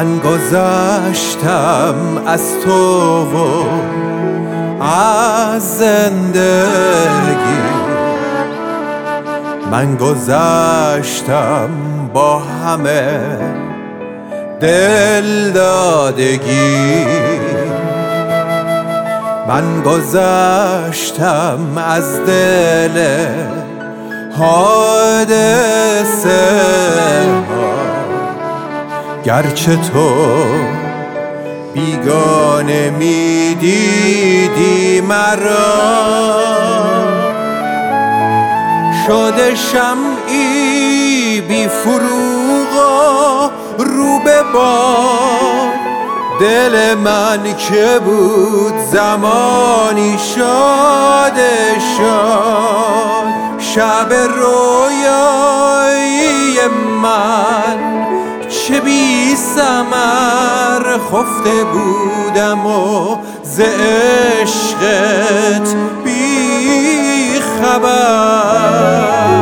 من گذشتم از تو و از زندگی، من گذشتم با همه دل دادگی، من گذشتم از دل حادثه ها، گرچه تو بیگانه می دیدی مرا، شده شمعی بی فروغ و رو به باد، دل من که بود زمانی شاد شاد، شب رویایی من چه بی ثمر خفته بودم و ز عشقت بی خبر.